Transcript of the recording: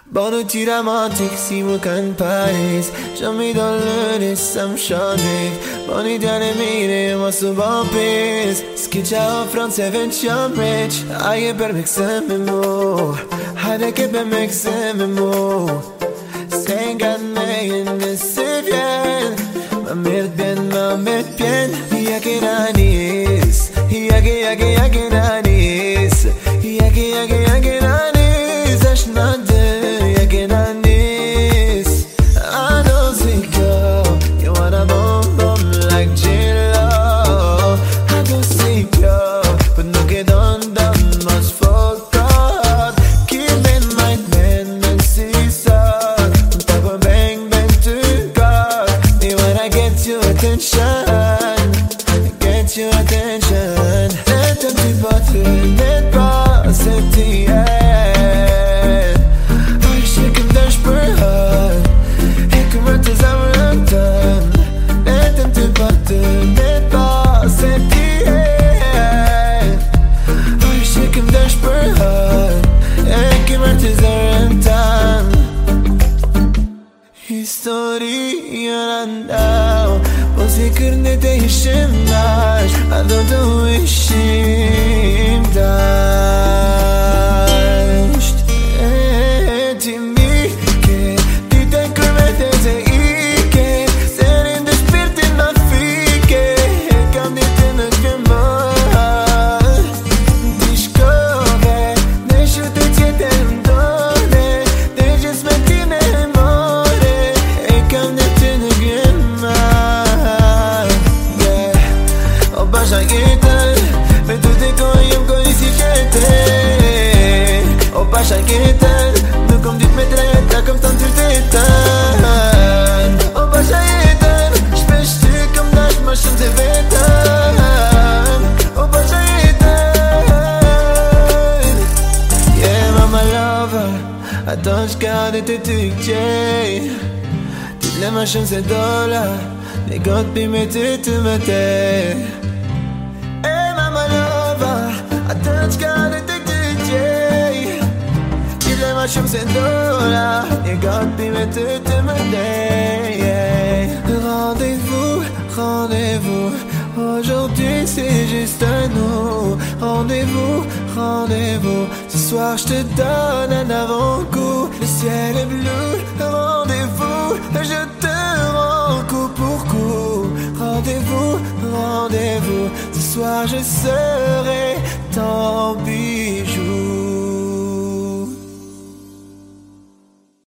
با نوتی romantic سیمو کن پریز جا میدال نیستم شادی با نیدن میره واسه با پیز سکیچا فرانسه ونچام ریچ اگه برمکسممو هده که بمکسممو Sängande nesivyen Mamet bien Yage nanis Yage nanis Yage nanis Ashnade Yage nanis I know Zico You wanna bomb like J-Lo I don't see you But no get on much fucked up Keeping my man and seaside your attention Let them be bothered Let boss at the end I shake him dash per heart He can run to Zamantan Let them be bothered Let boss at the end I shake him dash per heart He can run to Zamantan Historia now وذكرني تهشمناش أدو وشيم داشت تيمي كي ديتا كرمت زيكي سيرين دشبرت نفيكي كم ديتنا كمان ديشكوغي نشو تتيتم دوني ديجس متيني موري كم ديتنا كمان Shaketal, mais tout est comme ici j'étais. Oh pas shaketal, nous comme du métal, comme tant tu t'étonnes. Oh pas shaketal, j'pêche comme l'âge, ma chance est vétale. Oh pas shaketal, yeah mama lover, attends j'garde tes tickets. Toutes les machines c'est dollars, les gants puis mettez tout ma tête. Attends, got it, DJ. Il est ma chance et dollar. You got me mettre de me day. Rendez-vous. Aujourd'hui c'est juste nous. Rendez-vous. Ce soir je te donne un avant-goût. Le ciel est bleu. Rendez-vous. Je te rends coup pour coup. Rendez-vous. Ce soir je serai ton bijou.